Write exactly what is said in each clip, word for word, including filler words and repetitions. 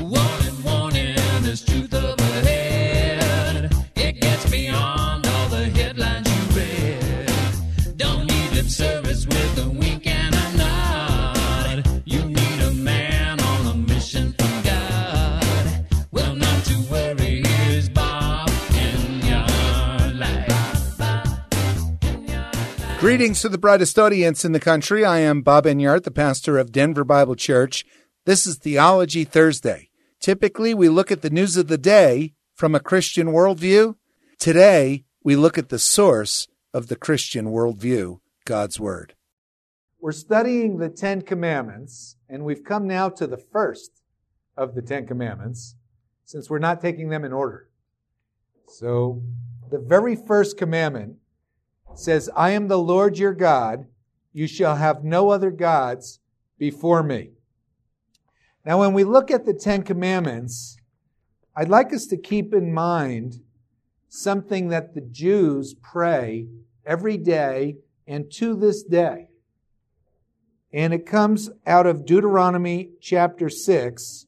Warning, warning, there's truth up ahead. It gets beyond all the headlines you read. Don't need lip service with a wink and a nod. You need a man on a mission from God. Well, not to worry, here's Bob in your life. Greetings to the brightest audience in the country. I am Bob Enyart, the pastor of Denver Bible Church. This is Theology Thursday. Typically, we look at the news of the day from a Christian worldview. Today, we look at the source of the Christian worldview, God's Word. We're studying the Ten Commandments, and we've come now to the first of the Ten Commandments, since we're not taking them in order. So, the very first commandment says, I am the Lord your God. You shall have no other gods before me. Now, when we look at the Ten Commandments, I'd like us to keep in mind something that the Jews pray every day and to this day. And it comes out of Deuteronomy chapter six.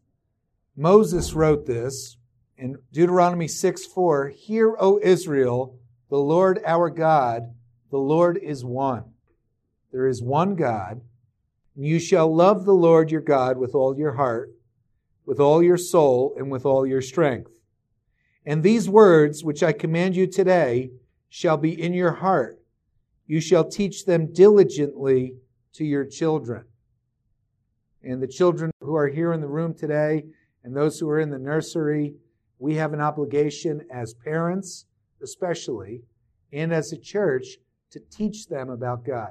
Moses wrote this in Deuteronomy six four, Hear, O Israel, the Lord our God, the Lord is one. There is one God. And you shall love the Lord your God with all your heart, with all your soul, and with all your strength. And these words which I command you today shall be in your heart. You shall teach them diligently to your children. And the children who are here in the room today, and those who are in the nursery, we have an obligation as parents, especially, and as a church, to teach them about God,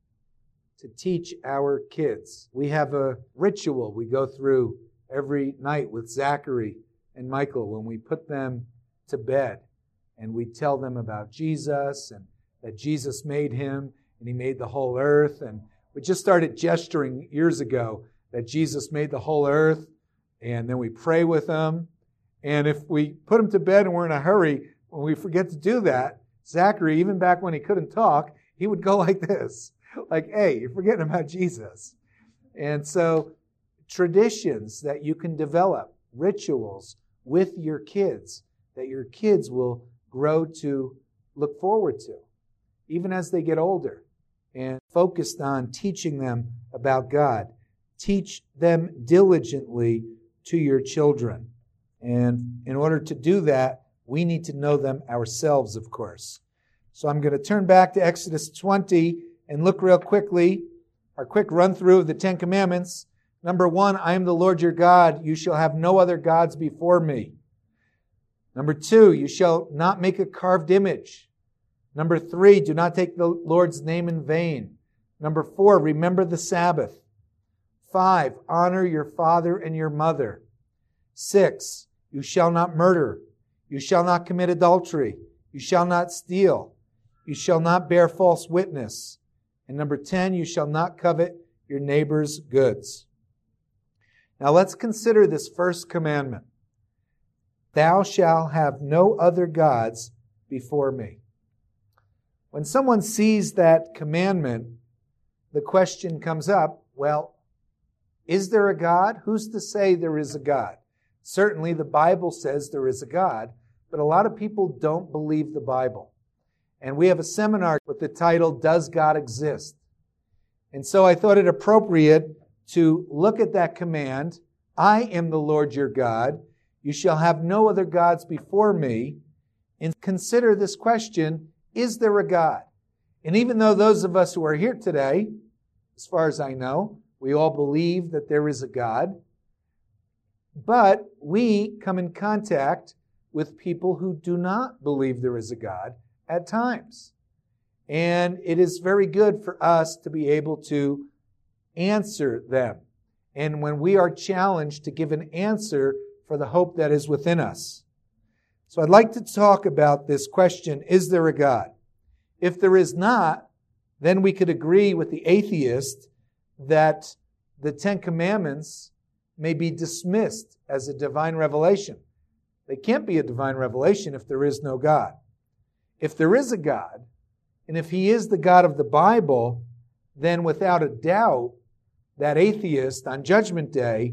to teach our kids. We have a ritual we go through every night with Zachary and Michael when we put them to bed, and we tell them about Jesus and that Jesus made him and he made the whole earth. And we just started gesturing years ago that Jesus made the whole earth, and then we pray with them. And if we put them to bed and we're in a hurry, when we forget to do that, Zachary, even back when he couldn't talk, he would go like this. Like, hey, you're forgetting about Jesus. And so traditions that you can develop, rituals with your kids, that your kids will grow to look forward to, even as they get older, and focused on teaching them about God. Teach them diligently to your children. And in order to do that, we need to know them ourselves, of course. So I'm going to turn back to Exodus twenty and look real quickly, our quick run through of the Ten Commandments. Number one, I am the Lord your God. You shall have no other gods before me. Number two, you shall not make a carved image. Number three, do not take the Lord's name in vain. Number four, remember the Sabbath. Five, honor your father and your mother. Six, you shall not murder. You shall not commit adultery. You shall not steal. You shall not bear false witness. And number ten, you shall not covet your neighbor's goods. Now let's consider this first commandment. Thou shalt have no other gods before me. When someone sees that commandment, the question comes up, well, is there a God? Who's to say there is a God? Certainly the Bible says there is a God, but a lot of people don't believe the Bible. And we have a seminar with the title, Does God Exist? And so I thought it appropriate to look at that command, I am the Lord your God, you shall have no other gods before me, and consider this question, is there a God? And even though those of us who are here today, as far as I know, we all believe that there is a God, but we come in contact with people who do not believe there is a God at times. And it is very good for us to be able to answer them. And when we are challenged to give an answer for the hope that is within us. So I'd like to talk about this question, is there a God? If there is not, then we could agree with the atheist that the Ten Commandments may be dismissed as a divine revelation. They can't be a divine revelation if there is no God. If there is a God, and if He is the God of the Bible, then without a doubt, that atheist on Judgment Day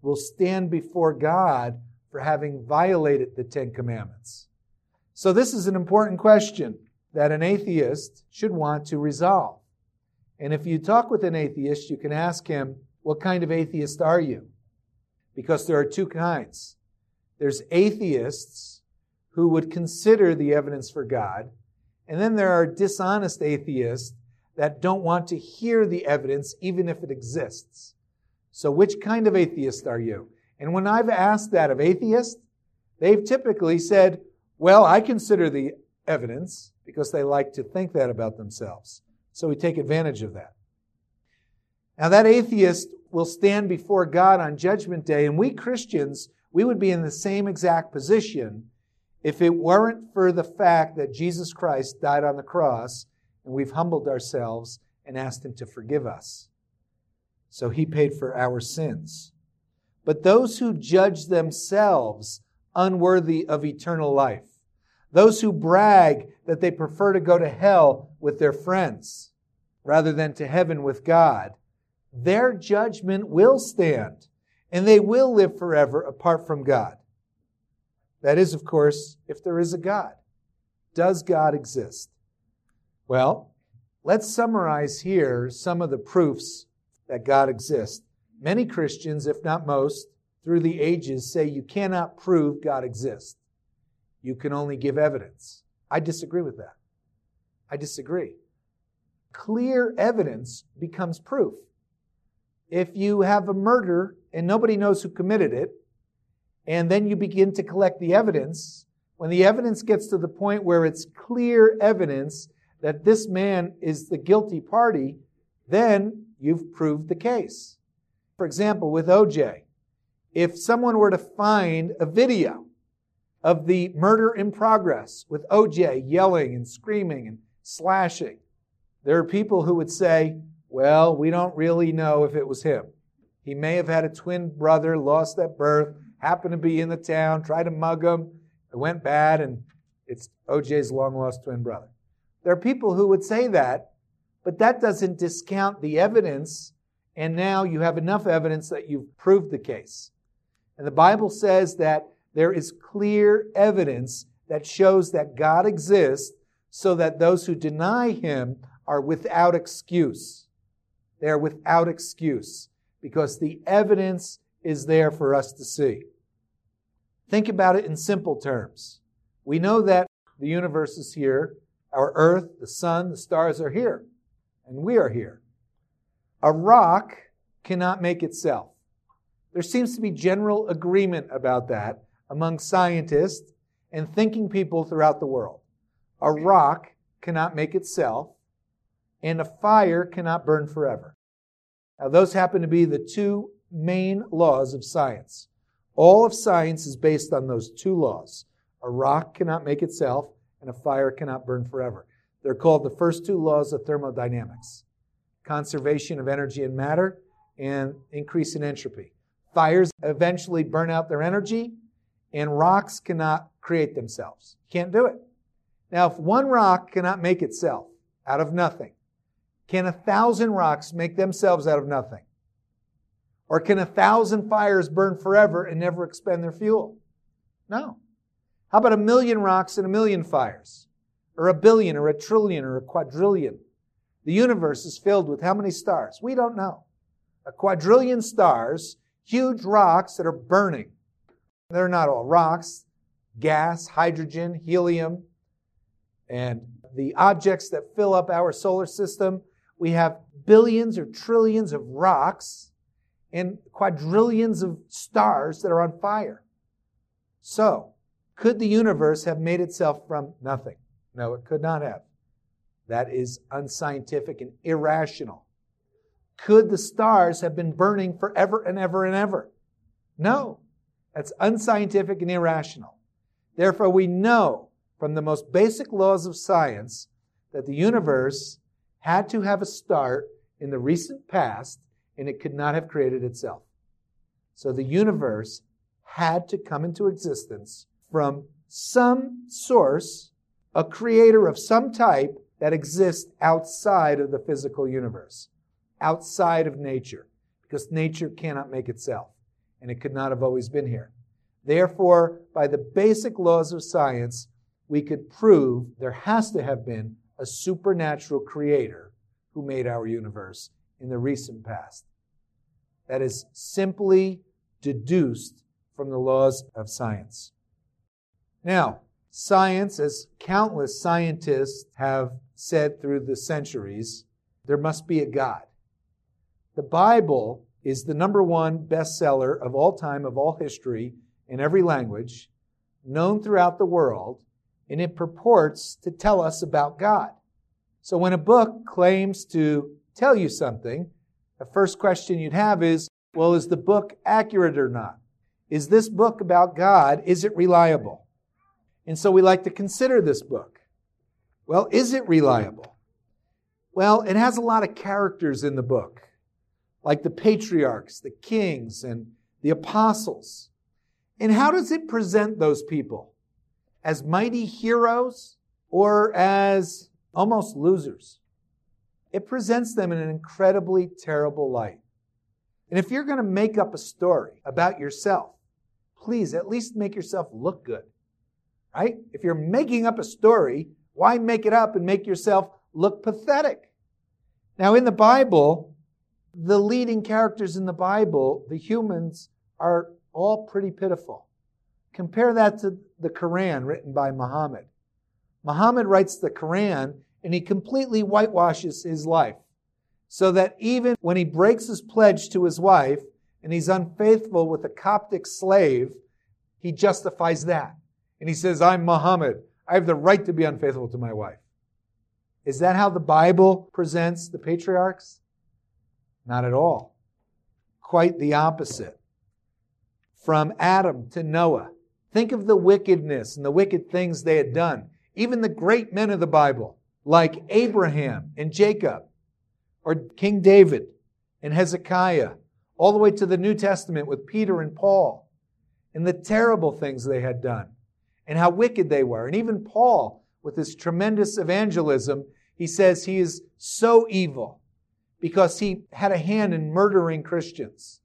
will stand before God for having violated the Ten Commandments. So this is an important question that an atheist should want to resolve. And if you talk with an atheist, you can ask him, what kind of atheist are you? Because there are two kinds. There's atheists who would consider the evidence for God, and then there are dishonest atheists that don't want to hear the evidence even if it exists. So which kind of atheist are you? And when I've asked that of atheists, they've typically said, well, I consider the evidence, because they like to think that about themselves. So we take advantage of that. Now that atheist will stand before God on Judgment Day, and we Christians, we would be in the same exact position if it weren't for the fact that Jesus Christ died on the cross and we've humbled ourselves and asked Him to forgive us. So He paid for our sins. But those who judge themselves unworthy of eternal life, those who brag that they prefer to go to hell with their friends rather than to heaven with God, their judgment will stand, and they will live forever apart from God. That is, of course, if there is a God. Does God exist? Well, let's summarize here some of the proofs that God exists. Many Christians, if not most, through the ages say you cannot prove God exists. You can only give evidence. I disagree with that. I disagree. Clear evidence becomes proof. If you have a murder and nobody knows who committed it, and then you begin to collect the evidence, when the evidence gets to the point where it's clear evidence that this man is the guilty party, then you've proved the case. For example, with O J, if someone were to find a video of the murder in progress with O J yelling and screaming and slashing, there are people who would say, well, we don't really know if it was him. He may have had a twin brother, lost at birth, happened to be in the town, tried to mug him, it went bad, and it's O J's long-lost twin brother. There are people who would say that, but that doesn't discount the evidence, and now you have enough evidence that you've proved the case. And the Bible says that there is clear evidence that shows that God exists, so that those who deny Him are without excuse. They are without excuse, because the evidence is there for us to see. Think about it in simple terms. We know that the universe is here. Our earth, the sun, the stars are here. And we are here. A rock cannot make itself. There seems to be general agreement about that among scientists and thinking people throughout the world. A rock cannot make itself, and a fire cannot burn forever. Now, those happen to be the two main laws of science. All of science is based on those two laws. A rock cannot make itself, and a fire cannot burn forever. They're called the first two laws of thermodynamics: conservation of energy and matter, and increase in entropy. Fires eventually burn out their energy, and rocks cannot create themselves. Can't do it. Now, if one rock cannot make itself out of nothing, can a thousand rocks make themselves out of nothing? Or can a thousand fires burn forever and never expend their fuel? No. How about a million rocks and a million fires? Or a billion, or a trillion, or a quadrillion? The universe is filled with how many stars? We don't know. A quadrillion stars, huge rocks that are burning. They're not all rocks. Gas, hydrogen, helium, and the objects that fill up our solar system. We have billions or trillions of rocks and quadrillions of stars that are on fire. So, could the universe have made itself from nothing? No, it could not have. That is unscientific and irrational. Could the stars have been burning forever and ever and ever? No. That's unscientific and irrational. Therefore, we know from the most basic laws of science that the universe had to have a start in the recent past, and it could not have created itself. So the universe had to come into existence from some source, a creator of some type that exists outside of the physical universe, outside of nature, because nature cannot make itself. and it could not have always been here. Therefore, by the basic laws of science, we could prove there has to have been a supernatural creator who made our universe in the recent past. That is simply deduced from the laws of science. Now, science, as countless scientists have said through the centuries, there must be a God. The Bible is the number one bestseller of all time, of all history, in every language, known throughout the world, and it purports to tell us about God. So when a book claims to tell you something, the first question you'd have is, well, is the book accurate or not? Is this book about God, is it reliable? And so we like to consider this book. Well, is it reliable? Well, it has a lot of characters in the book, like the patriarchs, the kings, and the apostles. And how does it present those people? As mighty heroes or as almost losers? It presents them in an incredibly terrible light. And if you're going to make up a story about yourself, please at least make yourself look good, right? If you're making up a story, why make it up and make yourself look pathetic? Now, in the Bible, the leading characters in the Bible, the humans, are all pretty pitiful. Compare that to the Quran written by Muhammad. Muhammad writes the Quran and he completely whitewashes his life so that even when he breaks his pledge to his wife and he's unfaithful with a Coptic slave, he justifies that. And he says, I'm Muhammad. I have the right to be unfaithful to my wife. Is that how the Bible presents the patriarchs? Not at all. Quite the opposite. From Adam to Noah, think of the wickedness and the wicked things they had done. Even the great men of the Bible, like Abraham and Jacob, or King David and Hezekiah, all the way to the New Testament with Peter and Paul, and the terrible things they had done, and how wicked they were. And even Paul, with his tremendous evangelism, he says he is so evil because he had a hand in murdering Christians.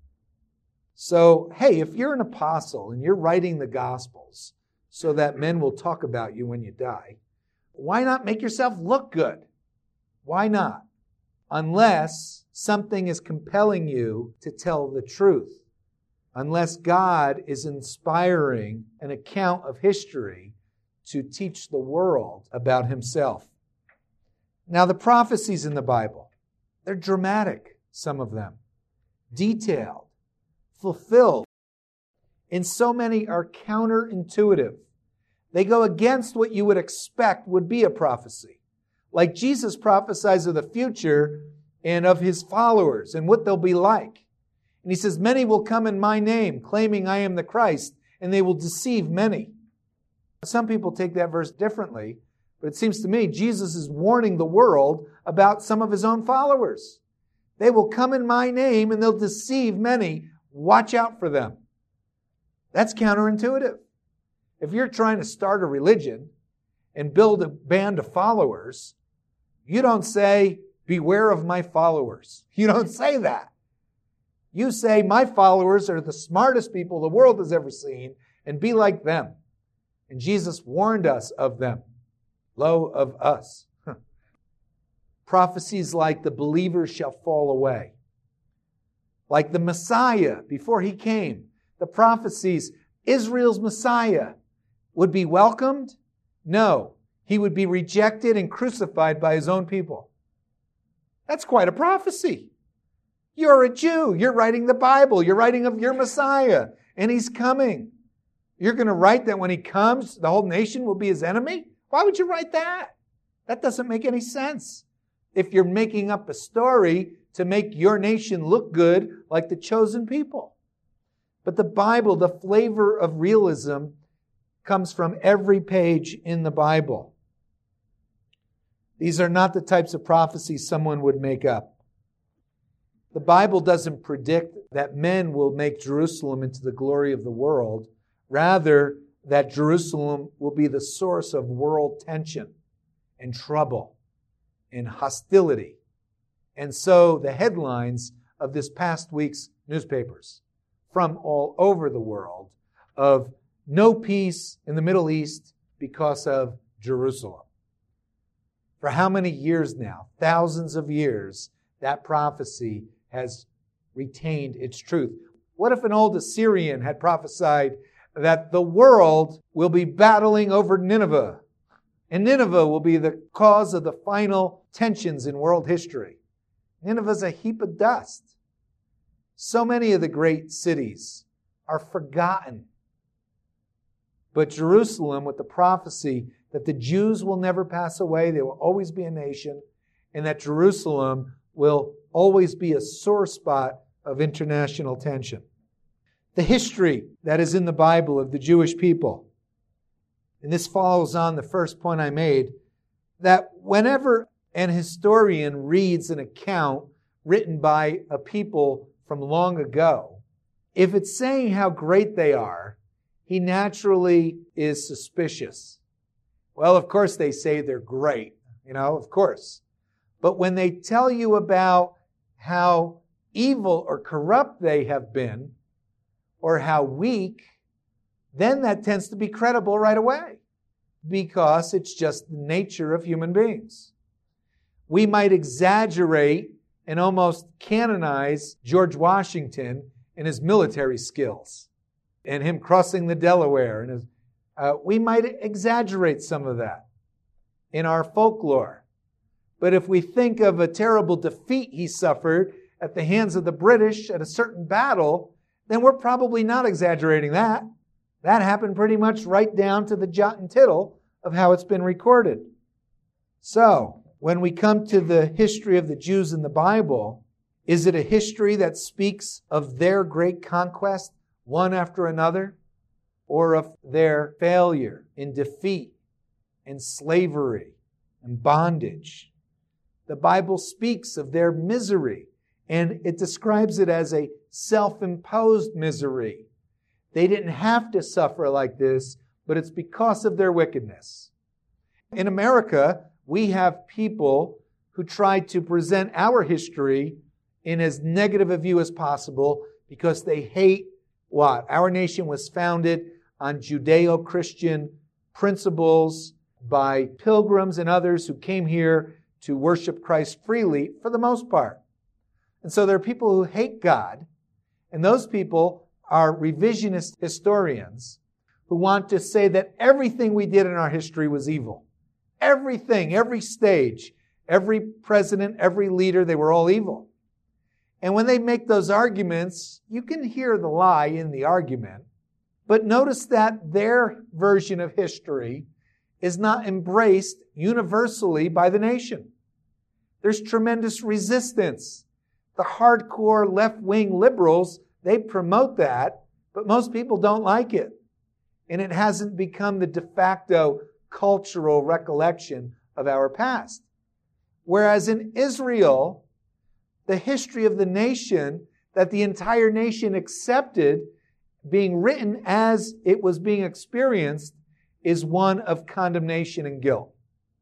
So, hey, if you're an apostle and you're writing the Gospels so that men will talk about you when you die, why not make yourself look good? Why not? Unless something is compelling you to tell the truth. Unless God is inspiring an account of history to teach the world about himself. Now, the prophecies in the Bible, they're dramatic, some of them, detailed, fulfilled. And so many are counterintuitive. They go against what you would expect would be a prophecy. Like Jesus prophesies of the future and of his followers and what they'll be like. And he says, many will come in my name, claiming I am the Christ, and they will deceive many. Some people take that verse differently, but it seems to me Jesus is warning the world about some of his own followers. They will come in my name and they'll deceive many. Watch out for them. That's counterintuitive. If you're trying to start a religion and build a band of followers, you don't say, beware of my followers. You don't say that. You say, my followers are the smartest people the world has ever seen, and be like them. And Jesus warned us of them. Lo, of us. Prophecies like the believers shall fall away. Like the Messiah, before he came. The prophecies, Israel's Messiah would be welcomed? No. He would be rejected and crucified by his own people. That's quite a prophecy. You're a Jew. You're writing the Bible. You're writing of your Messiah. And he's coming. You're going to write that when he comes, the whole nation will be his enemy? Why would you write that? That doesn't make any sense. If you're making up a story to make your nation look good like the chosen people. But the Bible, the flavor of realism, comes from every page in the Bible. These are not the types of prophecies someone would make up. The Bible doesn't predict that men will make Jerusalem into the glory of the world. Rather, that Jerusalem will be the source of world tension and trouble and hostility. And so the headlines of this past week's newspapers, from all over the world of no peace in the Middle East because of Jerusalem. For how many years now? Thousands of years, that prophecy has retained its truth. What if an old Assyrian had prophesied that the world will be battling over Nineveh, and Nineveh will be the cause of the final tensions in world history? Nineveh's a heap of dust. So many of the great cities are forgotten. But Jerusalem, with the prophecy that the Jews will never pass away, they will always be a nation, and that Jerusalem will always be a sore spot of international tension. The history that is in the Bible of the Jewish people. And this follows on the first point I made, that whenever an historian reads an account written by a people from long ago, if it's saying how great they are, he naturally is suspicious. Well, of course they say they're great, you know, of course. But when they tell you about how evil or corrupt they have been, or how weak, then that tends to be credible right away, because it's just the nature of human beings. We might exaggerate and almost canonize George Washington and his military skills, and him crossing the Delaware. And his, uh, we might exaggerate some of that in our folklore. But if we think of a terrible defeat he suffered at the hands of the British at a certain battle, then we're probably not exaggerating that. That happened pretty much right down to the jot and tittle of how it's been recorded. So, when we come to the history of the Jews in the Bible, is it a history that speaks of their great conquest, one after another, or of their failure in defeat and slavery and bondage? The Bible speaks of their misery, and it describes it as a self-imposed misery. They didn't have to suffer like this, but it's because of their wickedness. In America, we have people who try to present our history in as negative a view as possible because they hate what? Our nation was founded on Judeo-Christian principles by pilgrims and others who came here to worship Christ freely for the most part. And so there are people who hate God, and those people are revisionist historians who want to say that everything we did in our history was evil. Everything, every stage, every president, every leader, they were all evil. And when they make those arguments, you can hear the lie in the argument, but notice that their version of history is not embraced universally by the nation. There's tremendous resistance. The hardcore left-wing liberals, they promote that, but most people don't like it. And it hasn't become the de facto cultural recollection of our past. Whereas in Israel, the history of the nation that the entire nation accepted being written as it was being experienced is one of condemnation and guilt.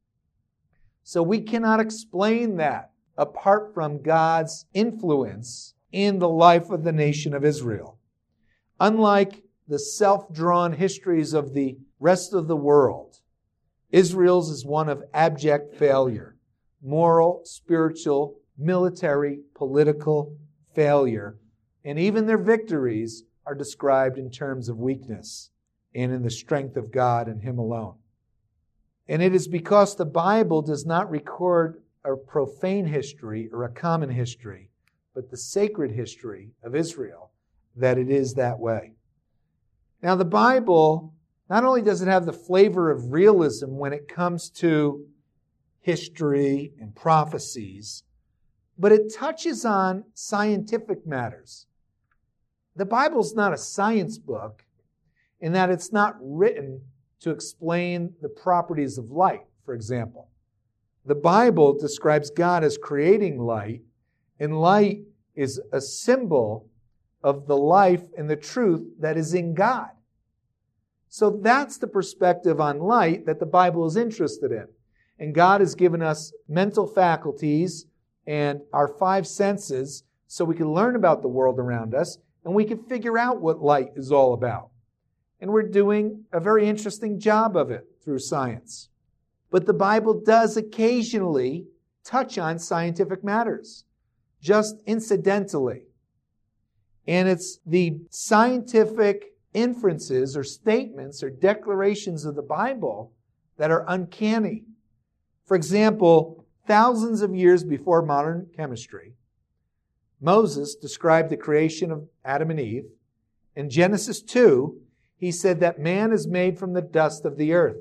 So we cannot explain that apart from God's influence in the life of the nation of Israel. Unlike the self-drawn histories of the rest of the world, Israel's is one of abject failure, moral, spiritual, military, political failure, and even their victories are described in terms of weakness and in the strength of God and Him alone. And it is because the Bible does not record a profane history or a common history, but the sacred history of Israel, that it is that way. Now, the Bible, not only does it have the flavor of realism when it comes to history and prophecies, but it touches on scientific matters. The Bible's not a science book in that it's not written to explain the properties of light, for example. The Bible describes God as creating light, and light is a symbol of the life and the truth that is in God. So that's the perspective on light that the Bible is interested in. And God has given us mental faculties and our five senses so we can learn about the world around us, and we can figure out what light is all about. And we're doing a very interesting job of it through science. But the Bible does occasionally touch on scientific matters, just incidentally. And it's the scientific inferences or statements or declarations of the Bible that are uncanny. For example, thousands of years before modern chemistry, Moses described the creation of Adam and Eve. In Genesis two, he said that man is made from the dust of the earth.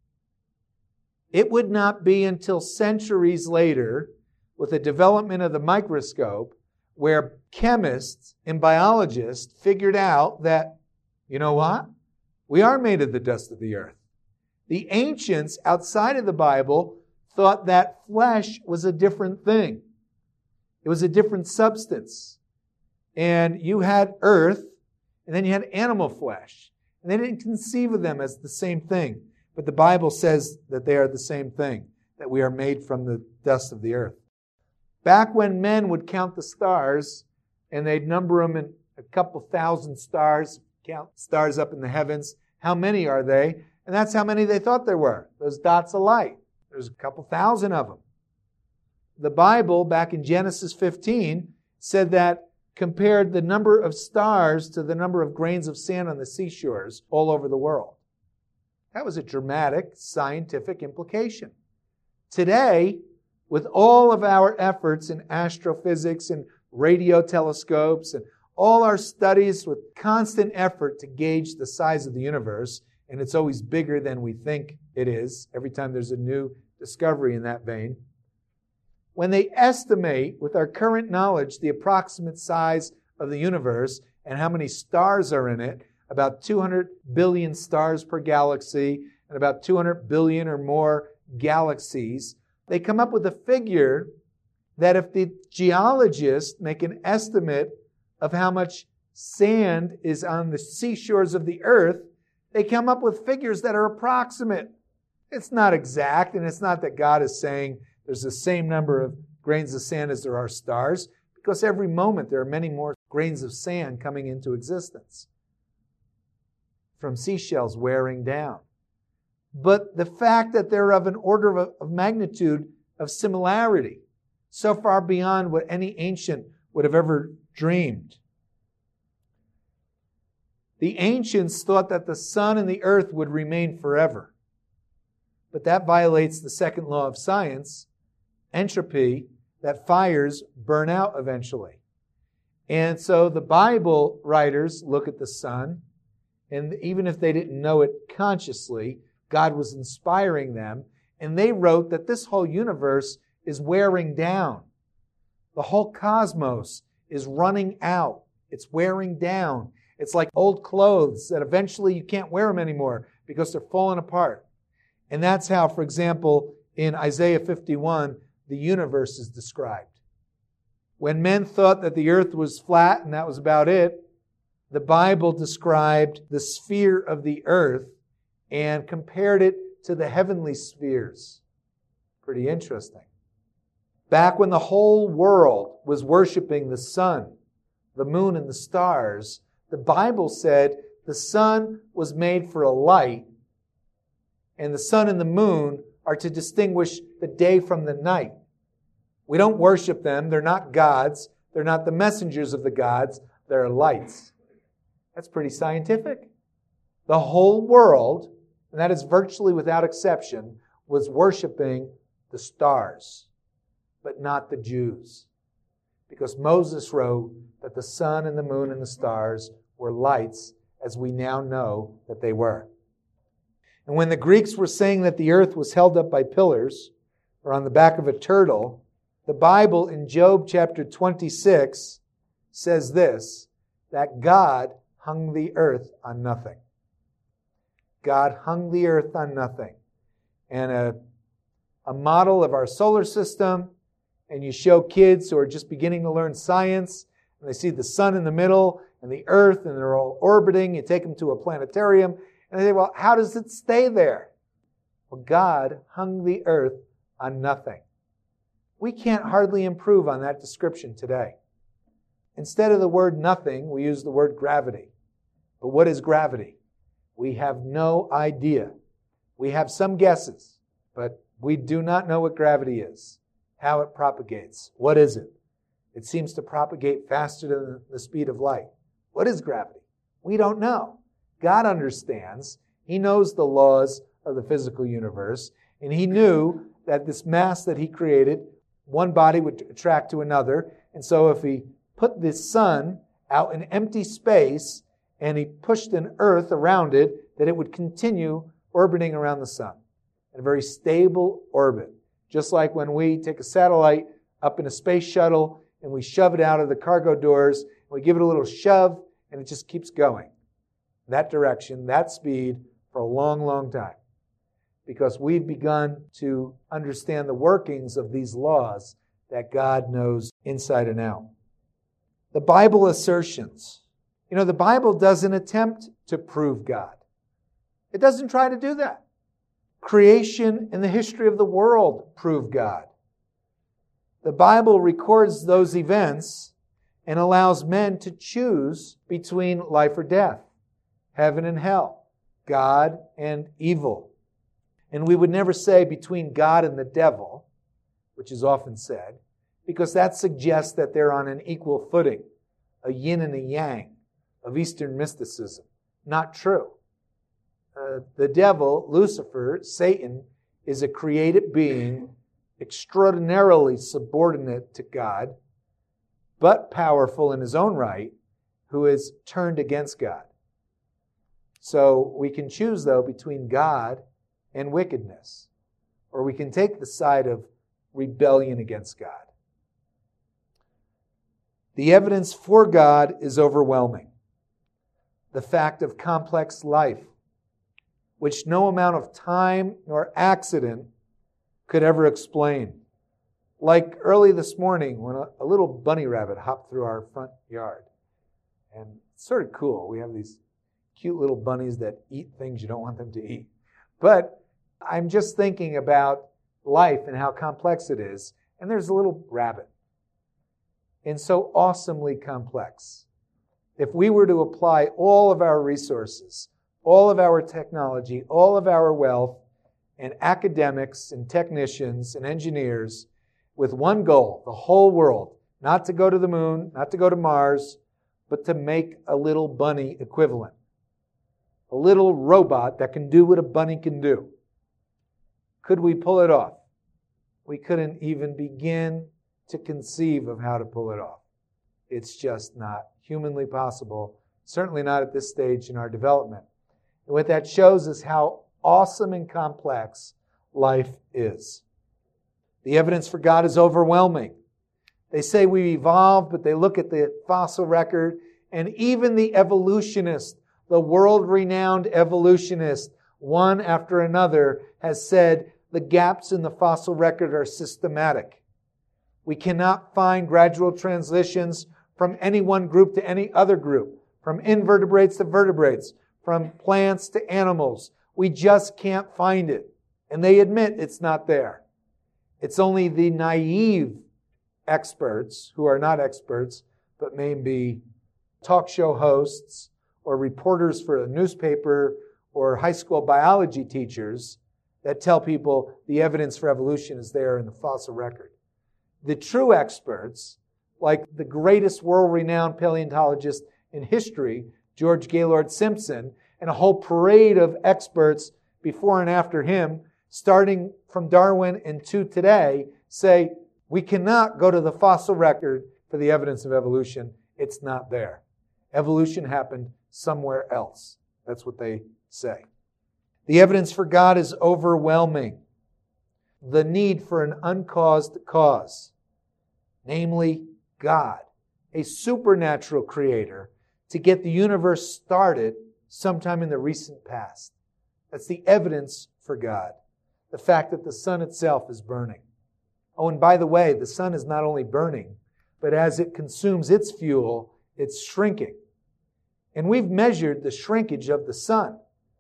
It would not be until centuries later, with the development of the microscope, where chemists and biologists figured out that, you know what? We are made of the dust of the earth. The ancients outside of the Bible thought that flesh was a different thing. It was a different substance. And you had earth, and then you had animal flesh. And they didn't conceive of them as the same thing. But the Bible says that they are the same thing, that we are made from the dust of the earth. Back when men would count the stars, and they'd number them in a couple thousand stars, count stars up in the heavens, how many are they? And that's how many they thought there were, those dots of light. There's a couple thousand of them. The Bible, back in Genesis fifteen, said that compared the number of stars to the number of grains of sand on the seashores all over the world. That was a dramatic scientific implication. Today, with all of our efforts in astrophysics and radio telescopes and all our studies with constant effort to gauge the size of the universe, and it's always bigger than we think it is every time there's a new discovery in that vein, when they estimate with our current knowledge the approximate size of the universe and how many stars are in it, about two hundred billion stars per galaxy and about two hundred billion or more galaxies, they come up with a figure that if the geologists make an estimate of how much sand is on the seashores of the earth, they come up with figures that are approximate. It's not exact, and it's not that God is saying there's the same number of grains of sand as there are stars, because every moment there are many more grains of sand coming into existence from seashells wearing down. But the fact that they're of an order of, of magnitude of similarity, so far beyond what any ancient would have ever dreamed. The ancients thought that the sun and the earth would remain forever. But that violates the second law of science, entropy, that fires burn out eventually. And so the Bible writers look at the sun, and even if they didn't know it consciously, God was inspiring them, and they wrote that this whole universe is wearing down. The whole cosmos is running out. It's wearing down. It's like old clothes that eventually you can't wear them anymore because they're falling apart. And that's how, for example, in Isaiah fifty-one, the universe is described. When men thought that the earth was flat and that was about it, the Bible described the sphere of the earth and compared it to the heavenly spheres. Pretty interesting. Back when the whole world was worshiping the sun, the moon, and the stars, the Bible said the sun was made for a light, and the sun and the moon are to distinguish the day from the night. We don't worship them. They're not gods. They're not the messengers of the gods. They're lights. That's pretty scientific. The whole world, and that is virtually without exception, was worshiping the stars, but not the Jews. Because Moses wrote that the sun and the moon and the stars were lights, as we now know that they were. And when the Greeks were saying that the earth was held up by pillars, or on the back of a turtle, the Bible in Job chapter twenty-six says this, that God hung the earth on nothing. God hung the earth on nothing. And a, a model of our solar system, and you show kids who are just beginning to learn science, and they see the sun in the middle and the earth, and they're all orbiting. You take them to a planetarium, and they say, well, how does it stay there? Well, God hung the earth on nothing. We can't hardly improve on that description today. instead of the word nothing, we use the word gravity. But what is gravity? We have no idea. We have some guesses, but we do not know what gravity is, how it propagates. What is it? It seems to propagate faster than the speed of light. What is gravity? We don't know. God understands. He knows the laws of the physical universe, and He knew that this mass that He created, one body would attract to another, and so if He put this sun out in empty space and He pushed an earth around it, that it would continue orbiting around the sun in a very stable orbit. Just like when we take a satellite up in a space shuttle and we shove it out of the cargo doors, and we give it a little shove and it just keeps going. That direction, that speed for a long, long time. Because we've begun to understand the workings of these laws that God knows inside and out. The Bible assertions. You know, the Bible doesn't attempt to prove God. It doesn't try to do that. Creation and the history of the world prove God. The Bible records those events and allows men to choose between life or death, heaven and hell, God and evil. And we would never say between God and the devil, which is often said, because that suggests that they're on an equal footing, a yin and a yang of Eastern mysticism. Not true. Uh, the devil, Lucifer, Satan, is a created being extraordinarily subordinate to God, but powerful in his own right, who is turned against God. So we can choose, though, between God and wickedness, or we can take the side of rebellion against God. The evidence for God is overwhelming. The fact of complex life, which no amount of time nor accident could ever explain. Like early this morning when a, a little bunny rabbit hopped through our front yard. And it's sort of cool. We have these cute little bunnies that eat things you don't want them to eat. But I'm just thinking about life and how complex it is. And there's a little rabbit. And so awesomely complex. If we were to apply all of our resources, all of our technology, all of our wealth, and academics and technicians and engineers with one goal, the whole world, not to go to the moon, not to go to Mars, but to make a little bunny equivalent. A little robot that can do what a bunny can do. Could we pull it off? We couldn't even begin to conceive of how to pull it off. It's just not humanly possible, certainly not at this stage in our development. And what that shows is how awesome and complex life is. The evidence for God is overwhelming. They say we evolved, but they look at the fossil record, and even the evolutionists, the world-renowned evolutionist, one after another, has said the gaps in the fossil record are systematic. We cannot find gradual transitions from any one group to any other group, from invertebrates to vertebrates, from plants to animals. We just can't find it. And they admit it's not there. It's only the naive experts, who are not experts, but may be talk show hosts or reporters for a newspaper or high school biology teachers, that tell people the evidence for evolution is there in the fossil record. The true experts, like the greatest world-renowned paleontologist in history, George Gaylord Simpson, and a whole parade of experts before and after him, starting from Darwin and to today, say we cannot go to the fossil record for the evidence of evolution. It's not there. Evolution happened somewhere else. That's what they say. The evidence for God is overwhelming. The need for an uncaused cause, namely God, a supernatural creator, to get the universe started sometime in the recent past. That's the evidence for God. The fact that the sun itself is burning. Oh, and by the way, the sun is not only burning, but as it consumes its fuel, it's shrinking. And we've measured the shrinkage of the sun.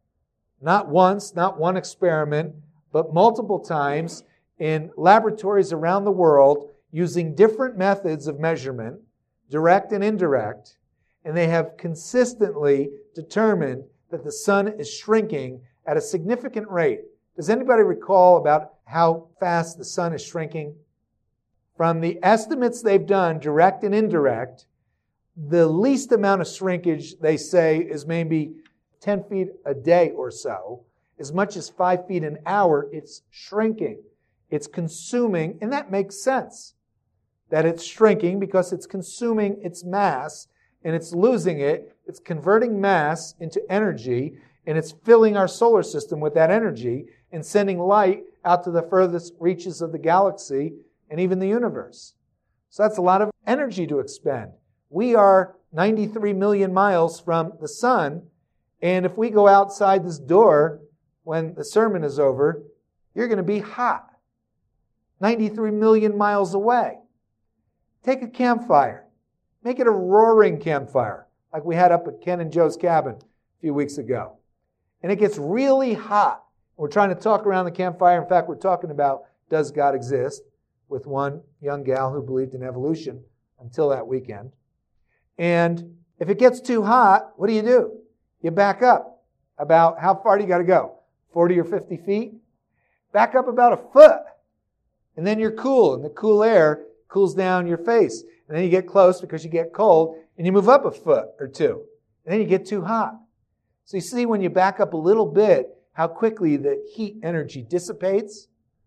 Not once, not one experiment, but multiple times in laboratories around the world using different methods of measurement, direct and indirect, and they have consistently determined that the sun is shrinking at a significant rate. Does anybody recall about how fast the sun is shrinking? From the estimates they've done, direct and indirect, the least amount of shrinkage, they say, is maybe ten feet a day or so. As much as five feet an hour, it's shrinking. It's consuming, and that makes sense that it's shrinking because it's consuming its mass and it's losing it. It's converting mass into energy, and it's filling our solar system with that energy and sending light out to the furthest reaches of the galaxy and even the universe. So that's a lot of energy to expend. We are ninety-three million miles from the sun, and if we go outside this door when the sermon is over, you're going to be hot. ninety-three million miles away. Take a campfire. Make it a roaring campfire, like we had up at Ken and Joe's cabin a few weeks ago. And it gets really hot. We're trying to talk around the campfire. In fact, we're talking about, does God exist? With one young gal who believed in evolution until that weekend. And if it gets too hot, what do you do? You back up. About how far do you got to go? forty or fifty feet? Back up about a foot. And then you're cool, and the cool air cools down your face. And then you get close because you get cold, and you move up a foot or two. And then you get too hot. So you see when you back up a little bit, how quickly the heat energy dissipates.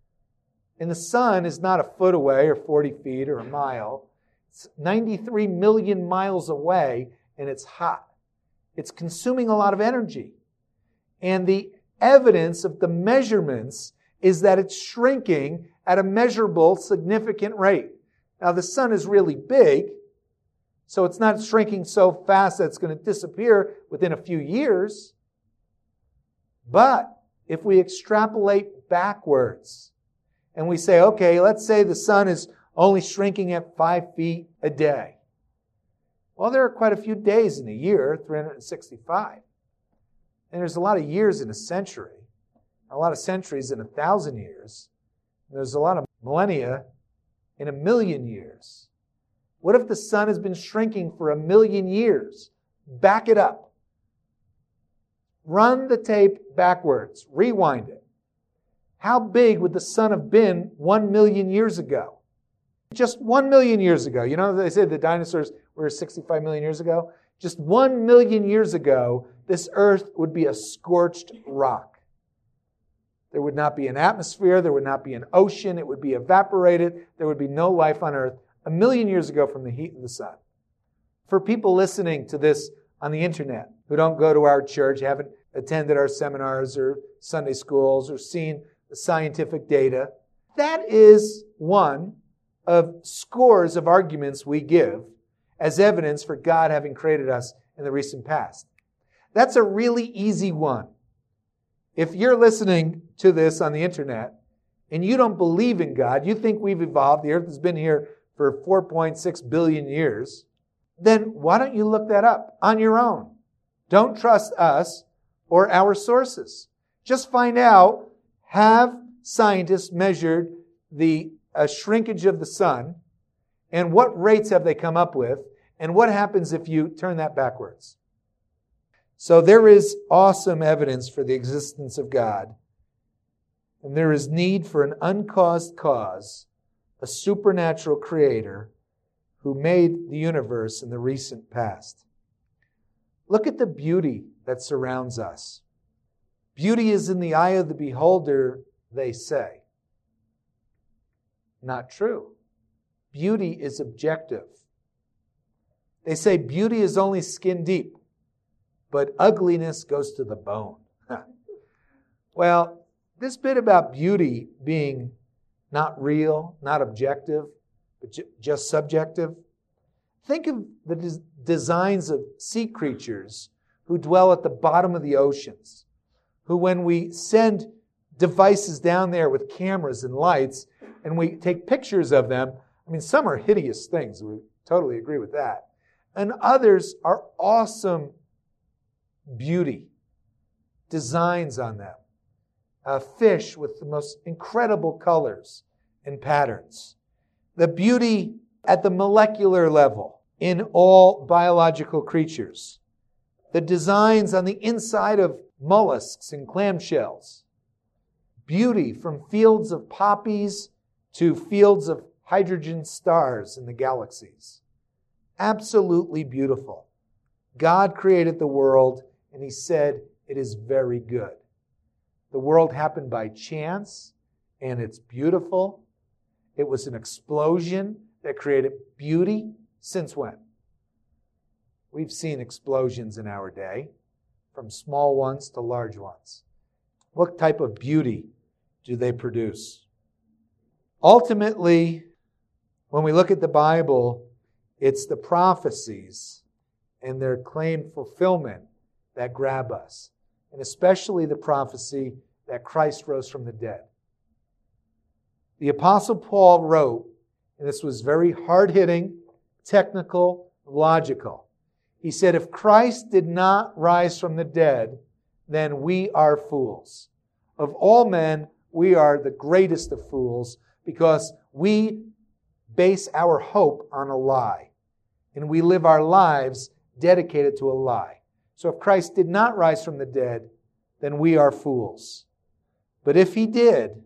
And the sun is not a foot away or forty feet or a mile. It's ninety-three million miles away, and it's hot. It's consuming a lot of energy. And the evidence of the measurements is that it's shrinking at a measurable, significant rate. Now, the sun is really big, so it's not shrinking so fast that it's going to disappear within a few years. But if we extrapolate backwards and we say, okay, let's say the sun is only shrinking at five feet a day. Well, there are quite a few days in a year, three hundred sixty-five. And there's a lot of years in a century, a lot of centuries in a thousand years. And there's a lot of millennia in a million years. What if the sun has been shrinking for a million years? Back it up. Run the tape backwards. Rewind it. How big would the sun have been one million years ago? Just one million years ago. You know, they say the dinosaurs were sixty-five million years ago. Just one million years ago, this earth would be a scorched rock. There would not be an atmosphere. There would not be an ocean. It would be evaporated. There would be no life on earth a million years ago from the heat of the sun. For people listening to this on the internet who don't go to our church, haven't attended our seminars or Sunday schools or seen the scientific data, that is one of scores of arguments we give as evidence for God having created us in the recent past. That's a really easy one. If you're listening to this on the internet and you don't believe in God, you think we've evolved, the earth has been here for four point six billion years, then why don't you look that up on your own? Don't trust us or our sources. Just find out, have scientists measured the uh, shrinkage of the sun, and what rates have they come up with, and what happens if you turn that backwards? So there is awesome evidence for the existence of God, and there is need for an uncaused cause, a supernatural creator who made the universe in the recent past. Look at the beauty that surrounds us. Beauty is in the eye of the beholder, they say. Not true. Beauty is objective. They say beauty is only skin deep, but ugliness goes to the bone. Well, this bit about beauty being not real, not objective, but ju- just subjective. Think of the des- designs of sea creatures who dwell at the bottom of the oceans, who when we send devices down there with cameras and lights and we take pictures of them, I mean, some are hideous things. We totally agree with that. And others are awesome beauty, designs on them. Uh, fish with the most incredible colors and patterns. The beauty at the molecular level. in all biological creatures. The designs on the inside of mollusks and clamshells. Beauty from fields of poppies to fields of hydrogen stars in the galaxies. Absolutely beautiful. God created the world and He said it is very good. The world happened by chance and it's beautiful. It was an explosion that created beauty. Since when? We've seen explosions in our day, from small ones to large ones. What type of beauty do they produce? Ultimately, when we look at the Bible, it's the prophecies and their claimed fulfillment that grab us, and especially the prophecy that Christ rose from the dead. The Apostle Paul wrote, and this was very hard-hitting, technical, logical. He said, if Christ did not rise from the dead, then we are fools. Of all men, we are the greatest of fools because we base our hope on a lie. And we live our lives dedicated to a lie. So if Christ did not rise from the dead, then we are fools. But if He did,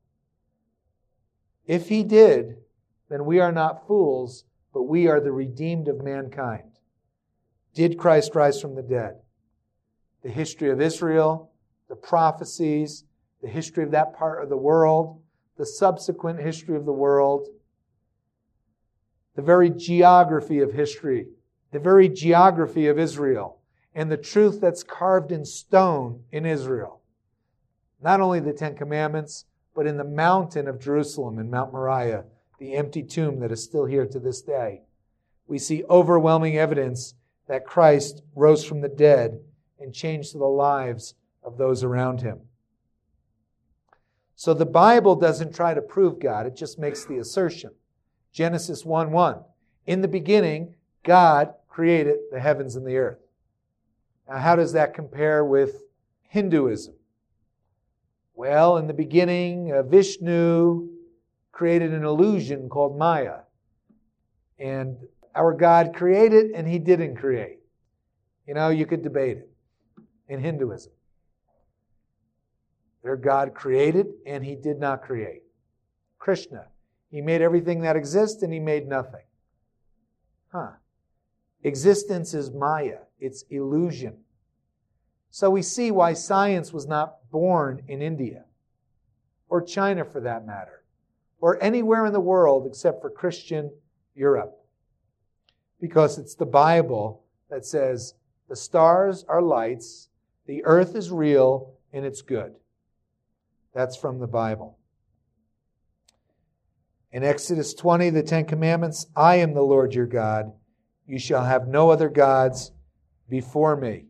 if He did, then we are not fools, but we are the redeemed of mankind. Did Christ rise from the dead? The history of Israel, the prophecies, the history of that part of the world, the subsequent history of the world, the very geography of history, the very geography of Israel, and the truth that's carved in stone in Israel. Not only the Ten Commandments, but in the mountain of Jerusalem, in Mount Moriah, the empty tomb that is still here to this day. We see overwhelming evidence that Christ rose from the dead and changed the lives of those around Him. So the Bible doesn't try to prove God, it just makes the assertion. Genesis one one, in the beginning, God created the heavens and the earth. Now, how does that compare with Hinduism? Well, in the beginning, uh, Vishnu created an illusion called Maya. And our God created and He didn't create. You know, you could debate it in Hinduism. Their God created and He did not create. Krishna, He made everything that exists and He made nothing. Huh. Existence is Maya. It's illusion. So we see why science was not born in India, or China for that matter, or anywhere in the world except for Christian Europe. Because it's the Bible that says the stars are lights, the earth is real, and it's good. That's from the Bible. In Exodus twenty, the Ten Commandments, I am the Lord your God. You shall have no other gods before me.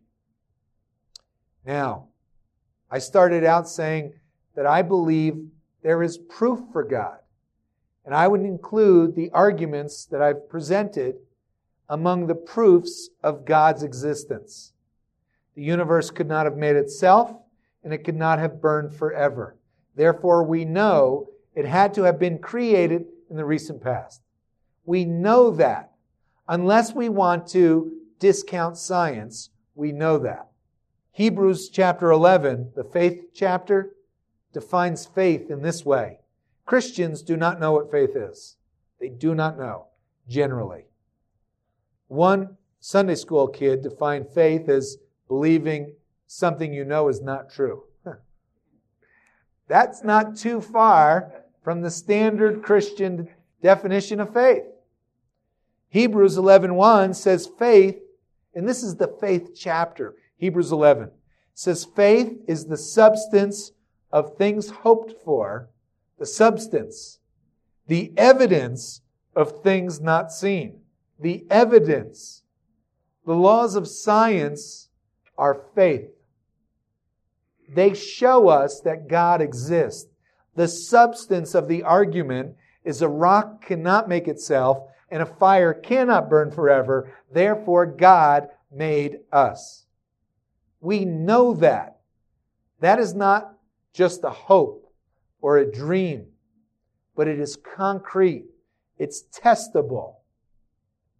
Now, I started out saying that I believe there is proof for God. And I would include the arguments that I've presented among the proofs of God's existence. The universe could not have made itself, and it could not have burned forever. Therefore, we know it had to have been created in the recent past. We know that. Unless we want to discount science, we know that. Hebrews chapter eleven, the faith chapter, defines faith in this way. Christians do not know what faith is. They do not know, generally. One Sunday school kid defined faith as believing something you know is not true. That's not too far from the standard Christian definition of faith. Hebrews eleven one says faith, and this is the faith chapter, Hebrews eleven, says faith is the substance of things hoped for, the substance, the evidence of things not seen. The evidence. The laws of science are faith. They show us that God exists. The substance of the argument is a rock cannot make itself and a fire cannot burn forever. Therefore, God made us. We know that. That is not just a hope or a dream, but it is concrete. It's testable.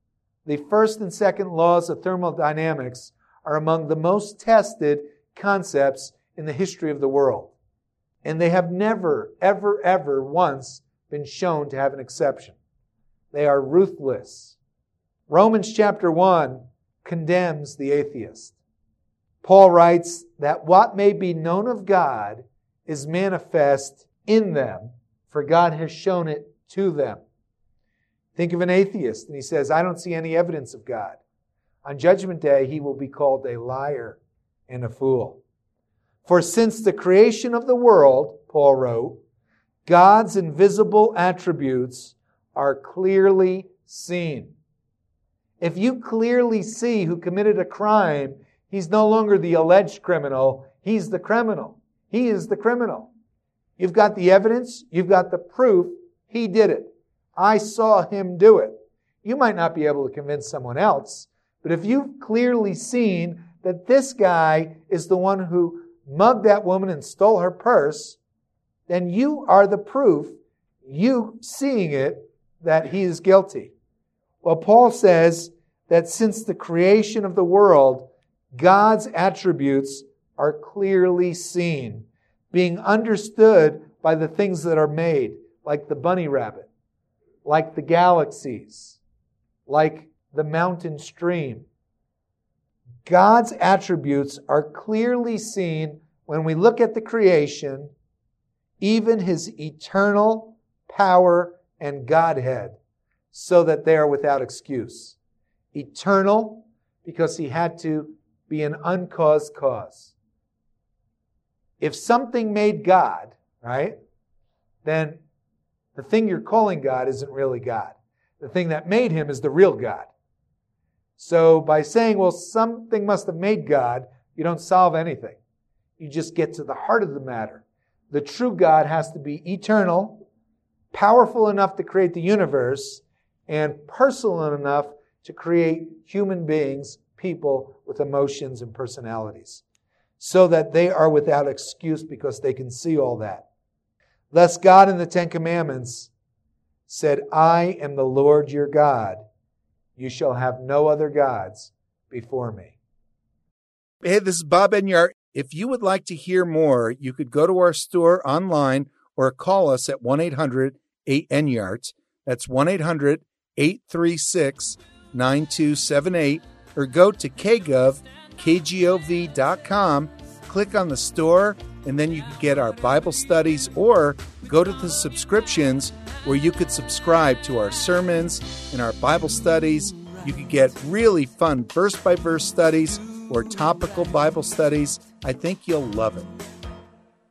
The first and second laws of thermodynamics are among the most tested concepts in the history of the world. And they have never, ever, ever once been shown to have an exception. They are ruthless. Romans chapter one condemns the atheist. Paul writes that what may be known of God is manifest in them, for God has shown it to them. Think of an atheist, and he says, I don't see any evidence of God. On Judgment Day, he will be called a liar and a fool. For since the creation of the world, Paul wrote, God's invisible attributes are clearly seen. If you clearly see who committed a crime, he's no longer the alleged criminal, he's the criminal. He is the criminal. You've got the evidence, you've got the proof, he did it. I saw him do it. You might not be able to convince someone else, but if you've clearly seen that this guy is the one who mugged that woman and stole her purse, then you are the proof, you seeing it, that he is guilty. Well, Paul says that since the creation of the world, God's attributes are clearly seen, being understood by the things that are made, like the bunny rabbit, like the galaxies, like the mountain stream. God's attributes are clearly seen when we look at the creation, even his eternal power and Godhead, so that they are without excuse. Eternal, because he had to be an uncaused cause. If something made God, right, then the thing you're calling God isn't really God. The thing that made him is the real God. So by saying, well, something must have made God, you don't solve anything. You just get to the heart of the matter. The true God has to be eternal, powerful enough to create the universe, and personal enough to create human beings, people with emotions and personalities, so that they are without excuse because they can see all that. Thus God in the Ten Commandments said, I am the Lord your God. You shall have no other gods before me. Hey, this is Bob Enyart. If you would like to hear more, you could go to our store online or call us at one eight hundred eight Enyart. That's one eight hundred eight three six nine two seven eight. Or go to kgov, K G O V dot com, click on the store, and then you can get our Bible studies, or go to the subscriptions where you could subscribe to our sermons and our Bible studies. You could get really fun verse-by-verse studies or topical Bible studies. I think you'll love it.